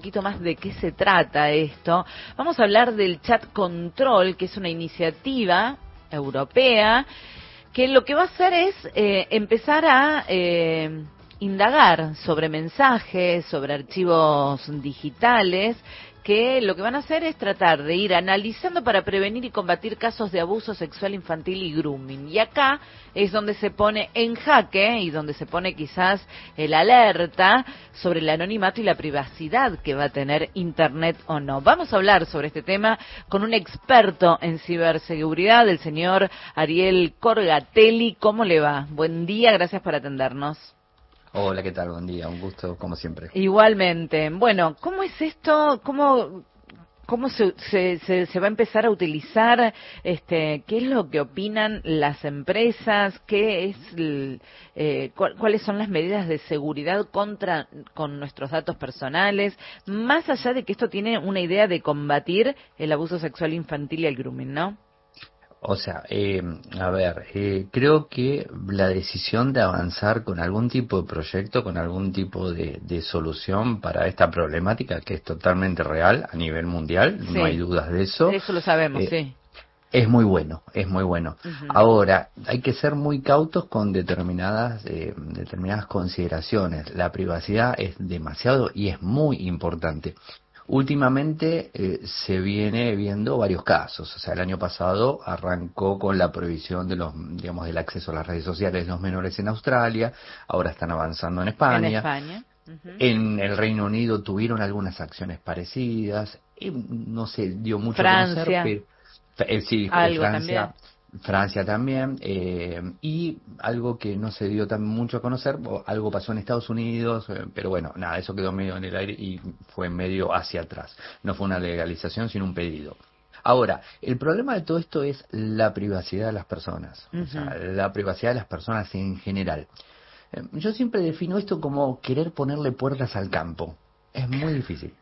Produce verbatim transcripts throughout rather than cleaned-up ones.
poquito más de qué se trata esto. Vamos a hablar del Chat Control, que es una iniciativa europea que lo que va a hacer es eh, empezar a eh, indagar sobre mensajes, sobre archivos digitales, que lo que van a hacer es tratar de ir analizando para prevenir y combatir casos de abuso sexual infantil y grooming. Y acá es donde se pone en jaque y donde se pone quizás el alerta sobre el anonimato y la privacidad que va a tener Internet o no. Vamos a hablar sobre este tema con un experto en ciberseguridad, el señor Ariel Corgatelli. ¿Cómo le va? Buen día, gracias por atendernos. Hola, ¿qué tal? Buen día, un gusto como siempre. Igualmente. Bueno, ¿cómo es esto? ¿Cómo, cómo se, se, se, se va a empezar a utilizar? Este, ¿qué es lo que opinan las empresas? ¿Qué es, el, eh, cu cuáles son las medidas de seguridad contra con nuestros datos personales? Más allá de que esto tiene una idea de combatir el abuso sexual infantil y el grooming, ¿no? O sea, eh, a ver, eh, creo que la decisión de avanzar con algún tipo de proyecto, con algún tipo de, de solución para esta problemática que es totalmente real a nivel mundial, Sí, no hay dudas de eso, eso lo sabemos, eh, sí. es muy bueno, es muy bueno. Uh-huh. Ahora, hay que ser muy cautos con determinadas, eh, determinadas consideraciones. La privacidad es demasiado y es muy importante. Últimamente eh, se viene viendo varios casos, o sea, el año pasado arrancó con la prohibición de los, digamos, del acceso a las redes sociales de los menores en Australia, ahora están avanzando en En España, España. Uh-huh. en el Reino Unido tuvieron algunas acciones parecidas, eh, no se dio mucho Francia. a conocer, pero eh, sí, eh, Algo Francia. también. Francia también, eh, y algo que no se dio tan mucho a conocer, o algo pasó en Estados Unidos, eh, pero bueno, nada, eso quedó medio en el aire y fue medio hacia atrás. No fue una legalización, sino un pedido. Ahora, el problema de todo esto es la privacidad de las personas, Uh-huh. o sea, la privacidad de las personas en general. Eh, yo siempre defino esto como querer ponerle puertas al campo. Es muy difícil.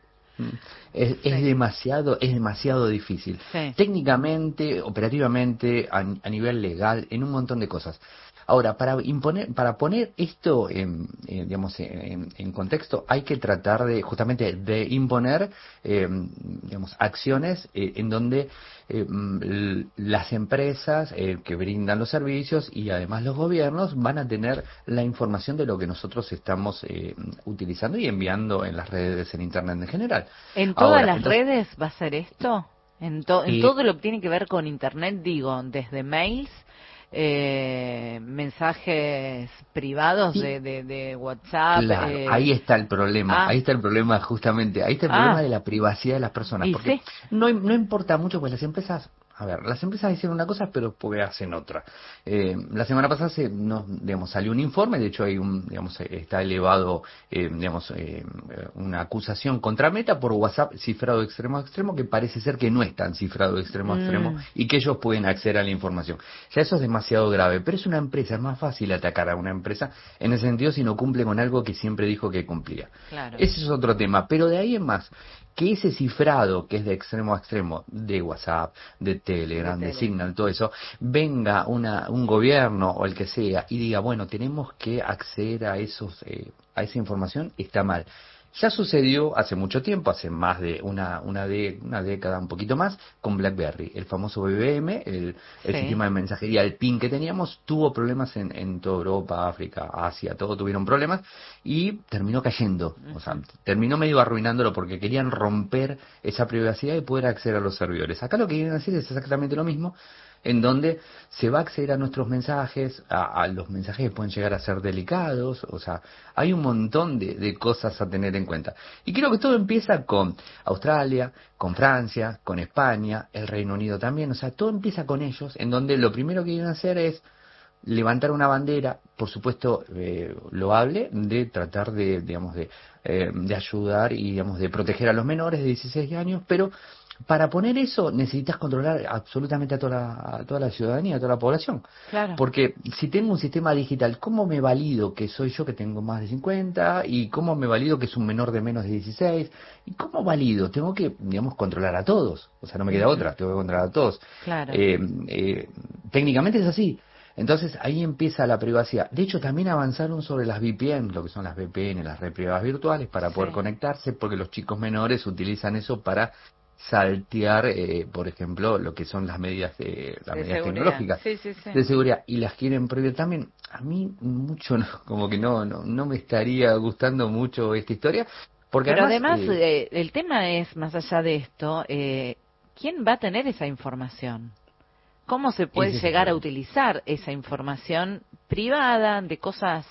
Es, Sí. es demasiado, es demasiado difícil. Sí. Técnicamente, operativamente, a, a nivel legal, en un montón de cosas. Ahora, para imponer, para poner esto en, en, digamos, en, en contexto, hay que tratar de, justamente, de imponer, eh, digamos, acciones eh, en donde eh, las empresas eh, que brindan los servicios y además los gobiernos van a tener la información de lo que nosotros estamos eh, utilizando y enviando en las redes, en Internet en general. ¿En todas Ahora, las entonces, redes va a ser esto? En, to en eh, todo lo que tiene que ver con Internet, digo, desde mails, eh, mensajes privados sí, de, de, de WhatsApp. claro, ahí Eh... está el problema, Ah, ahí está el problema justamente, ahí está el problema ah, de la privacidad de las personas, y porque sí. no, no importa mucho, pues las empresas, a ver, las empresas dicen una cosa, pero porque hacen otra. Eh, la semana pasada se, no, digamos, salió un informe, de hecho hay un, digamos, está elevado, eh, digamos, eh, una acusación contra Meta por WhatsApp cifrado de extremo a extremo, que parece ser que no es tan cifrado de extremo a extremo Mm. y que ellos pueden acceder a la información. Ya eso es demasiado grave, pero es una empresa, es más fácil atacar a una empresa en ese sentido si no cumple con algo que siempre dijo que cumplía. Claro. Ese es otro tema, pero de ahí en más, que ese cifrado que es de extremo a extremo, de WhatsApp, de Telegram, De de Telegram. Signal, todo eso, venga una, un gobierno o el que sea y diga, bueno, tenemos que acceder a esos, eh, a esa información, está mal. Ya sucedió hace mucho tiempo, hace más de una, una, de, una década, un poquito más, con BlackBerry. El famoso B B M, el, el Sí. sistema de mensajería, el PIN que teníamos, tuvo problemas en, en toda Europa, África, Asia, todo tuvieron problemas y terminó cayendo. Uh-huh. O sea, terminó medio arruinándolo porque querían romper esa privacidad y poder acceder a los servidores. Acá lo que quieren hacer es exactamente lo mismo, en donde se va a acceder a nuestros mensajes, a, a los mensajes que pueden llegar a ser delicados, o sea, hay un montón de, de cosas a tener en cuenta. Y creo que todo empieza con Australia, con Francia, con España, el Reino Unido también, o sea, todo empieza con ellos, en donde lo primero que quieren hacer es levantar una bandera, por supuesto, eh, loable, de tratar de, digamos, de, eh, de ayudar y, digamos, de proteger a los menores de dieciséis años, pero para poner eso necesitas controlar absolutamente a toda la, a toda la ciudadanía, a toda la población. Claro. Porque si tengo un sistema digital, ¿cómo me valido que soy yo que tengo más de cincuenta? ¿Y cómo me valido que es un menor de menos de dieciséis? ¿Y cómo valido? Tengo que, digamos, controlar a todos. O sea, no me queda Uh-huh. otra, tengo que controlar a todos. Claro. Eh, eh, técnicamente es así. Entonces ahí empieza la privacidad. De hecho, también avanzaron sobre las V P N, lo que son las V P N, las redes privadas virtuales, para poder Sí. conectarse, porque los chicos menores utilizan eso para saltear, eh, por ejemplo, lo que son las medidas de, las De medidas seguridad. tecnológicas Sí, sí, sí. de seguridad, y las quieren prohibir también. A mí mucho no, como que no, no, no me estaría gustando mucho esta historia, porque Pero además, además, eh, eh, el tema es, más allá de esto, eh, ¿quién va a tener esa información? ¿Cómo se puede ese es el llegar a problema. utilizar esa información privada de cosas,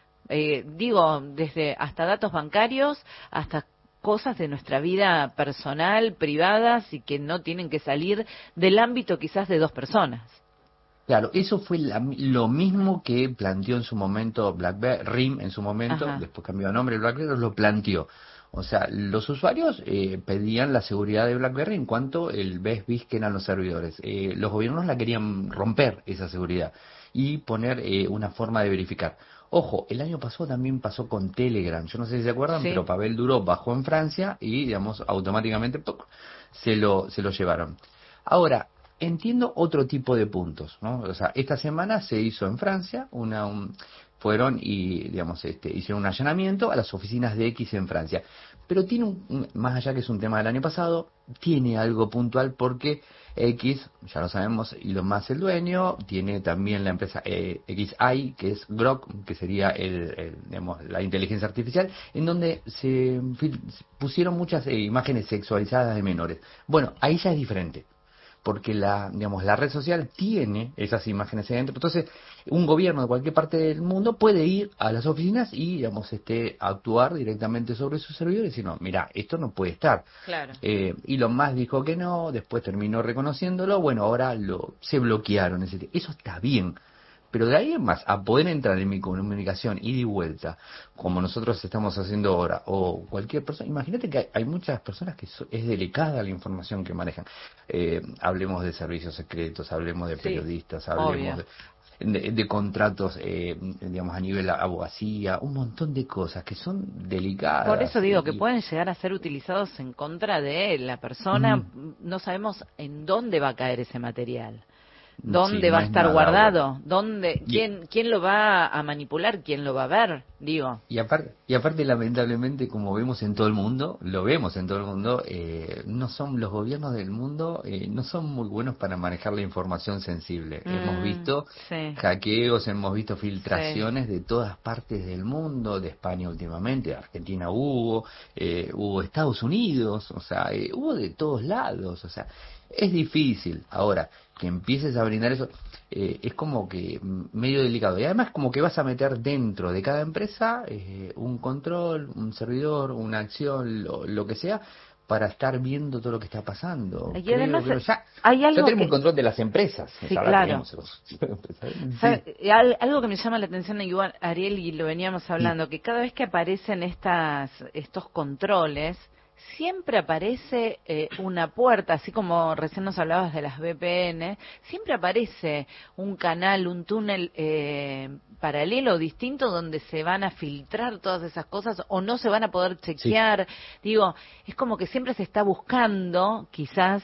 eh, digo, desde hasta datos bancarios, hasta cosas de nuestra vida personal, privadas y que no tienen que salir del ámbito quizás de dos personas? Claro, eso fue la- lo mismo que planteó en su momento BlackBerry, RIM en su momento, Ajá, después cambió de nombre, BlackBerry lo planteó. O sea, los usuarios eh, pedían la seguridad de BlackBerry en cuanto el best bis que eran los servidores. Eh, los gobiernos la querían romper esa seguridad y poner eh, una forma de verificar. Ojo, el año pasado también pasó con Telegram. Yo no sé si se acuerdan, pero sí, Pavel Durov bajó en Francia y, digamos, automáticamente ¡puc! se lo se lo llevaron. Ahora, entiendo otro tipo de puntos, ¿no? O sea, esta semana se hizo en Francia, una, un- fueron y, digamos, este, hicieron un allanamiento a las oficinas de X en Francia. Pero tiene un, un- más allá que es un tema del año pasado, tiene algo puntual porque X, ya lo sabemos, Elon Musk el dueño, tiene también la empresa eh, X I, que es Grok, que sería el, el, digamos, la inteligencia artificial, en donde se fil- pusieron muchas eh, imágenes sexualizadas de menores. Bueno, ahí ya es diferente porque la, digamos, la red social tiene esas imágenes ahí dentro. Entonces, un gobierno de cualquier parte del mundo puede ir a las oficinas y, digamos, este, actuar directamente sobre sus servidores y decir, no, mira, esto no puede estar. claro. Eh, Elon Musk dijo que no, después terminó reconociéndolo, bueno, ahora lo, se bloquearon. Ese, eso está bien. Pero de ahí en más, a poder entrar en mi comunicación ida y vuelta, como nosotros estamos haciendo ahora, o cualquier persona, imagínate que hay, hay muchas personas que so- es delicada la información que manejan. Eh, hablemos de servicios secretos, hablemos de Sí, periodistas, hablemos obvio. de, de- de contratos, eh, digamos, a nivel abogacía, un montón de cosas que son Por eso delicadas. digo que Y, pueden llegar a ser utilizados en contra de la persona. mm, No sabemos en dónde va a caer ese material. sí, ¿Dónde va no a es estar nada bueno. guardado? ¿Dónde, Y, quién, quién lo va a manipular? ¿Quién lo va a ver? Digo. Y aparte, y aparte, lamentablemente, como vemos en todo el mundo, lo vemos en todo el mundo, eh, no son los gobiernos del mundo, eh, no son muy buenos para manejar la información sensible. Hemos Mm, visto sí, hackeos, hemos visto sí. filtraciones de todas partes del mundo, de España últimamente, de Argentina hubo, eh, hubo Estados Unidos, o sea, eh, hubo de todos lados, o sea, es difícil. Ahora, que empieces a brindar eso, eh, es como que mm, medio delicado. Y además como que vas a meter dentro de cada empresa eh, un control, un servidor, una acción, lo, lo que sea, para estar viendo todo lo que está pasando. Y Creo además que no, ya, hay ya algo tenemos el que, control de las empresas. sí, Ahora claro. tenemos los empresarios. Sabe, Sí. eh, al- algo que me llama la atención, igual Ariel, y lo veníamos Sí. hablando, que cada vez que aparecen estas, estos controles, siempre aparece eh, una puerta, así como recién nos hablabas de las V P N, siempre aparece un canal, un túnel eh, paralelo, distinto, donde se van a filtrar todas esas cosas o no se van a poder Sí. chequear. Digo, es como que siempre se está buscando, quizás,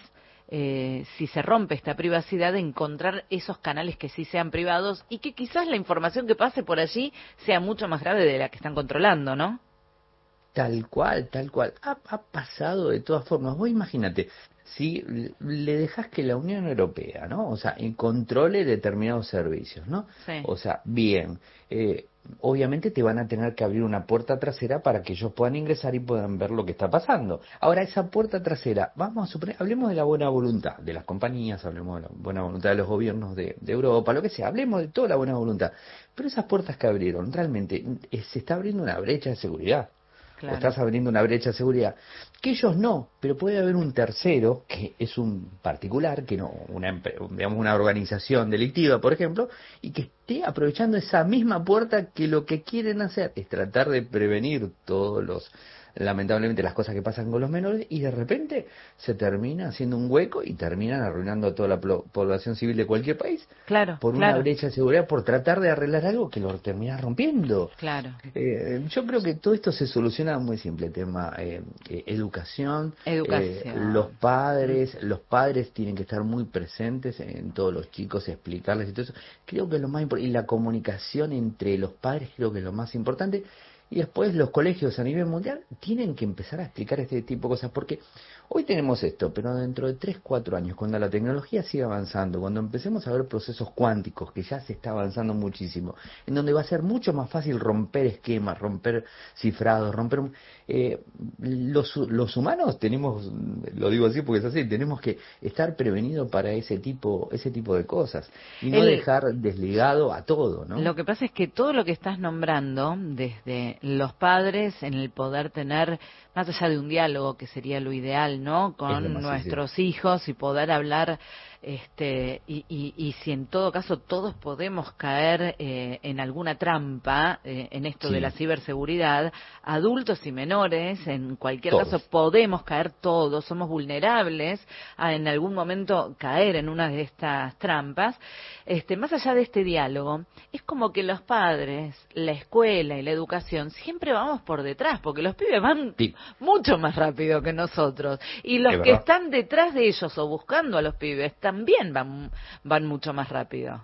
eh, si se rompe esta privacidad, de encontrar esos canales que sí sean privados y que quizás la información que pase por allí sea mucho más grave de la que están controlando, ¿no? Tal cual, tal cual. Ha, ha pasado de todas formas. Vos imagínate, si l- le dejas que la Unión Europea, ¿no? O sea, en controle determinados servicios, ¿no? Sí. O sea, bien, eh, obviamente te van a tener que abrir una puerta trasera para que ellos puedan ingresar y puedan ver lo que está pasando. Ahora, esa puerta trasera, vamos a suponer, hablemos de la buena voluntad de las compañías, hablemos de la buena voluntad de los gobiernos de, de Europa, lo que sea, hablemos de toda la buena voluntad. Pero esas puertas que abrieron, realmente, eh, se está abriendo una brecha de seguridad o Claro. estás abriendo una brecha de seguridad, que ellos no, pero puede haber un tercero, que es un particular, que no, una, empre- digamos, una organización delictiva, por ejemplo, y que esté aprovechando esa misma puerta que lo que quieren hacer es tratar de prevenir todos los, lamentablemente las cosas que pasan con los menores, y de repente se termina haciendo un hueco y terminan arruinando a toda la población civil de cualquier país. Claro, por claro. una brecha de seguridad, por tratar de arreglar algo que lo termina rompiendo. Claro. Eh, yo creo que todo esto se soluciona muy simple, tema eh, eh, educación, educación. Eh, los padres, los padres tienen que estar muy presentes en todos los chicos, explicarles y todo eso. Creo que es lo más importante, y la comunicación entre los padres creo que es lo más importante. Y después los colegios a nivel mundial tienen que empezar a explicar este tipo de cosas, porque hoy tenemos esto, pero dentro de tres, cuatro años, cuando la tecnología siga avanzando, cuando empecemos a ver procesos cuánticos, que ya se está avanzando muchísimo, en donde va a ser mucho más fácil romper esquemas, romper cifrados, romper... Eh, los, los humanos tenemos, lo digo así porque es así, tenemos que estar prevenidos para ese tipo, ese tipo de cosas, y no El, dejar desligado a todo, ¿no? Lo que pasa es que todo lo que estás nombrando, desde los padres en el poder tener, más allá de un diálogo que sería lo ideal, ¿no? Con nuestros hijos y poder hablar, este, y, y, y si en todo caso todos podemos caer eh, en alguna trampa eh, en esto sí. de la ciberseguridad, adultos y menores, en cualquier todos. caso podemos caer todos, somos vulnerables a en algún momento caer en una de estas trampas. Este, más allá de este diálogo, es como que los padres, la escuela y la educación siempre vamos por detrás, porque los pibes van sí. mucho más rápido que nosotros, y los que están detrás de ellos o buscando a los pibes también van, van mucho más rápido.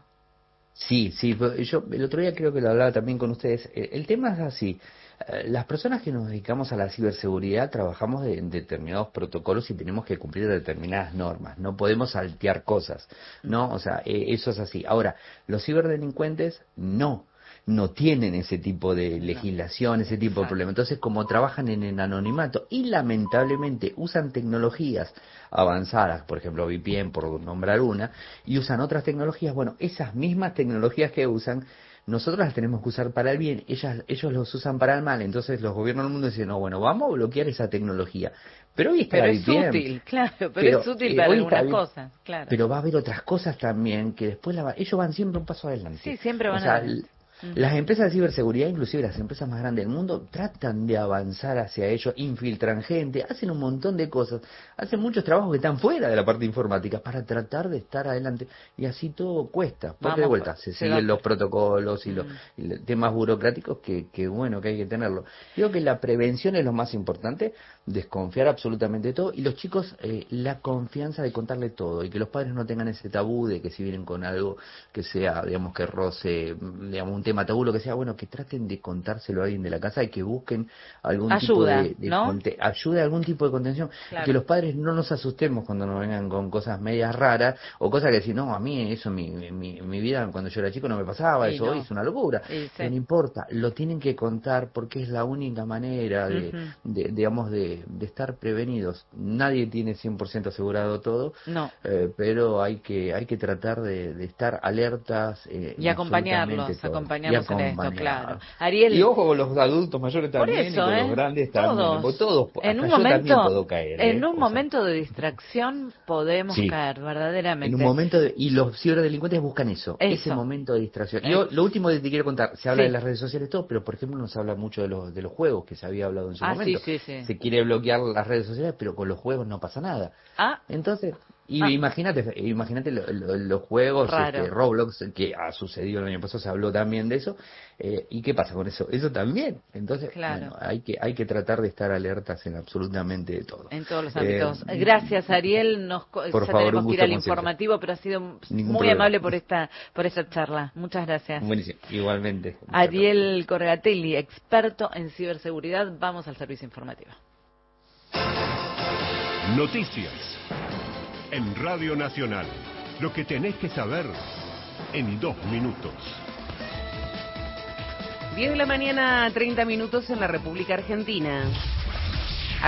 Sí, sí, yo el otro día creo que lo hablaba también con ustedes. El tema es así. Las personas que nos dedicamos a la ciberseguridad trabajamos en determinados protocolos y tenemos que cumplir determinadas normas. No podemos saltear cosas, ¿no? O sea, eso es así. Ahora, los ciberdelincuentes no. no tienen ese tipo de legislación, ese tipo de problema. Entonces, como trabajan en el anonimato y lamentablemente usan tecnologías avanzadas, por ejemplo V P N, por nombrar una, y usan otras tecnologías, bueno, esas mismas tecnologías que usan, nosotros las tenemos que usar para el bien, ellas, ellos los usan para el mal. Entonces los gobiernos del mundo dicen, no, bueno, vamos a bloquear esa tecnología. Pero hoy está pero es V P N, útil, claro, pero, pero es útil eh, para algunas bien, cosas, claro. Pero va a haber otras cosas también que después la va, ellos van siempre un paso adelante. Sí, siempre van o sea, adelante. Las empresas de ciberseguridad, inclusive las empresas más grandes del mundo, tratan de avanzar hacia ello, infiltran gente, hacen un montón de cosas, hacen muchos trabajos que están fuera de la parte informática para tratar de estar adelante, y así todo cuesta, porque Vamos, de vuelta se, se siguen los protocolos y, mm. los, y los temas burocráticos que, que bueno, que hay que tenerlo. Creo que la prevención es lo más importante, desconfiar absolutamente de todo, y los chicos eh, la confianza de contarle todo, y que los padres no tengan ese tabú de que si vienen con algo que sea, digamos, que roce, digamos, un tema tabú, lo que sea, bueno, que traten de contárselo a alguien de la casa y que busquen algún ayuda, tipo de, de ¿no? conte ayuda, algún tipo de contención, claro. Que los padres no nos asustemos cuando nos vengan con cosas medias raras o cosas que decir, no, a mí eso, mi, mi, mi vida cuando yo era chico no me pasaba, sí, eso no. Hoy es una locura, sí, sí. Pero no importa, lo tienen que contar porque es la única manera de, uh-huh. de digamos, de, de estar prevenidos. Nadie tiene cien por ciento asegurado todo, no. eh, pero hay que hay que tratar de, de estar alertas eh, y acompañarlos, acompañarlos y en esto, claro. Ariel, y ojo con los adultos mayores también, eso, y con ¿eh? los grandes también, todos, todos en un yo momento, también puedo caer. En ¿eh? un o momento sea, de distracción podemos sí. caer, verdaderamente. En un momento, de, y los ciberdelincuentes buscan eso, eso, ese momento de distracción. Y yo, lo último que te quiero contar, se habla sí. de las redes sociales todo, pero por ejemplo no se habla mucho de los, de los juegos, que se había hablado en su ah, momento. Sí, sí, sí. Se quiere bloquear las redes sociales, pero con los juegos no pasa nada. Ah. Entonces... Y ah. imagínate, imagínate lo, lo, los juegos, este, Roblox, que ha sucedido el año pasado, se habló también de eso, eh, ¿y qué pasa con eso? Eso también, entonces, claro. bueno, hay que hay que tratar de estar alertas en absolutamente todo. En todos los ámbitos. Eh, Gracias, Ariel, nos por ya favor, tenemos que ir al informativo, siempre. Pero ha sido Ningún muy problema. amable por esta por esta charla. Muchas gracias. Buenísimo, igualmente. Ariel Corregatelli, experto en ciberseguridad. Vamos al servicio informativo. Noticias. En Radio Nacional, lo que tenés que saber en dos minutos. diez de la mañana, treinta minutos en la República Argentina.